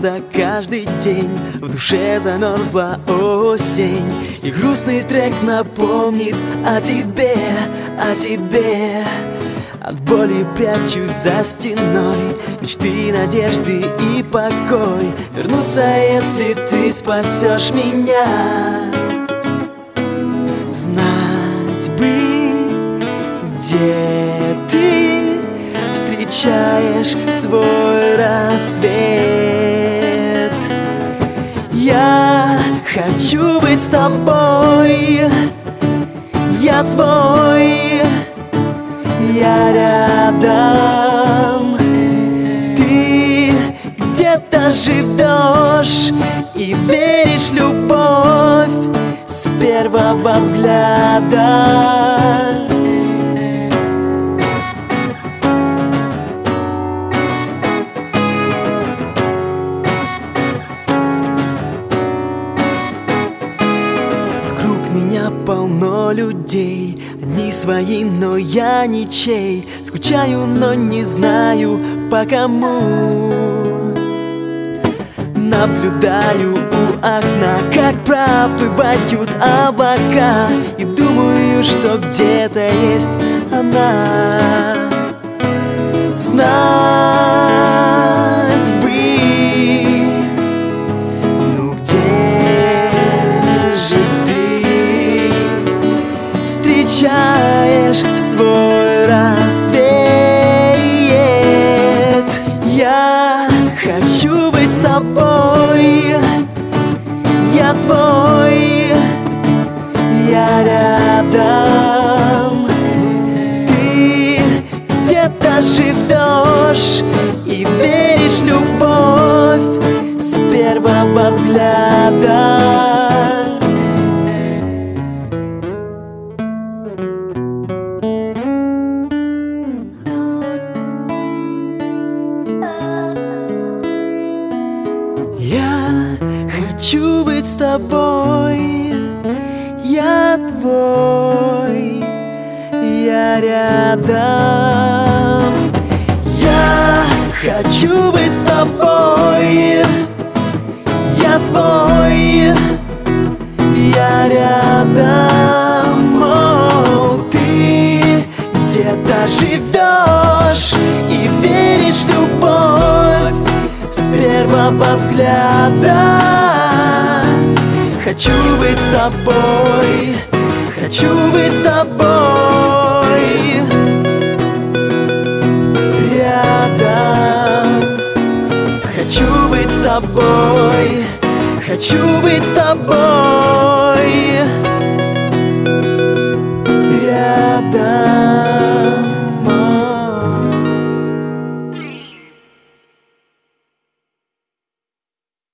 года каждый день в душе замерзла осень, и грустный трек напомнит о тебе, о тебе. От боли прячусь за стеной, мечты, надежды и покой вернутся, если ты спасешь меня. Знать бы, где ты встречаешь свой рассвет. Я хочу быть с тобой, я твой, я рядом. Ты где-то живешь и веришь в любовь с первого взгляда. Вокруг меня полно людей, они свои, но я ничей. Скучаю, но не знаю по кому. Наблюдаю у окна, как проплывают облака, и думаю, что где-то есть она. Знать бы, ну где же ты встречаешь свой рассвет. Я хочу быть с тобой, я твой, я рядом. Ты где-то живешь и веришь в любовь с первого взгляда. Я хочу быть с тобой, я твой, я рядом. Я хочу быть с тобой, я твой, я рядом. О, ты где-то живешь и веришь в любовь с первого взгляда. Хочу быть с тобой, хочу быть с тобой рядом. Хочу быть с тобой, хочу